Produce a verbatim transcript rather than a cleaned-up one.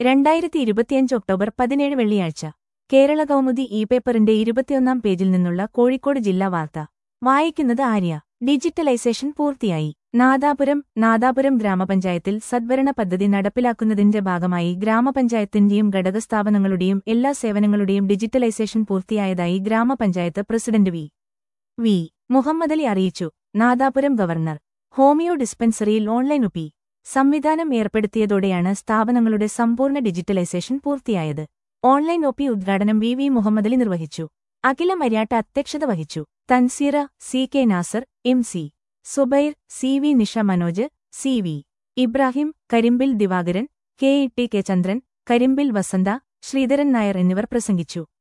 രണ്ടായിരത്തി ഇരുപത്തിയഞ്ച് ഒക്ടോബർ പതിനേഴ് വെള്ളിയാഴ്ച കേരള കൗമുദി ഇ പേപ്പറിന്റെ ഇരുപത്തിയൊന്നാം പേജിൽ നിന്നുള്ള കോഴിക്കോട് ജില്ലാ വാർത്ത വായിക്കുന്നത് ആര്യ. ഡിജിറ്റലൈസേഷൻ പൂർത്തിയായി. നാദാപുരം നാദാപുരം ഗ്രാമപഞ്ചായത്തിൽ സദ്ഭരണ പദ്ധതി നടപ്പിലാക്കുന്നതിന്റെ ഭാഗമായി ഗ്രാമപഞ്ചായത്തിന്റെയും ഘടകസ്ഥാപനങ്ങളുടെയും എല്ലാ സേവനങ്ങളുടെയും ഡിജിറ്റലൈസേഷൻ പൂർത്തിയായതായി ഗ്രാമപഞ്ചായത്ത് പ്രസിഡന്റ് വി വി മുഹമ്മദലി അറിയിച്ചു. നാദാപുരം ഗവർണർ ഹോമിയോ ഡിസ്പെൻസറിയിൽ ഓൺലൈൻ ഒ പി സംവിധാനം ഏർപ്പെടുത്തിയതോടെയാണ് സ്ഥാപനങ്ങളുടെ സമ്പൂർണ്ണ ഡിജിറ്റലൈസേഷൻ പൂർത്തിയായത്. ഓൺലൈൻ ഒ പി ഉദ്ഘാടനം വി വി മുഹമ്മദലി നിർവഹിച്ചു. അഖില മര്യാട്ട അധ്യക്ഷത വഹിച്ചു. Thanseera, C K Nasar, M C Zubair, C V Nisha Manoj, C V Ibrahim, Karimbil Divakaran, K E T K Chandran, Karimbil Vasantha, Sreedharan Nair എന്നിവർ പ്രസംഗിച്ചു.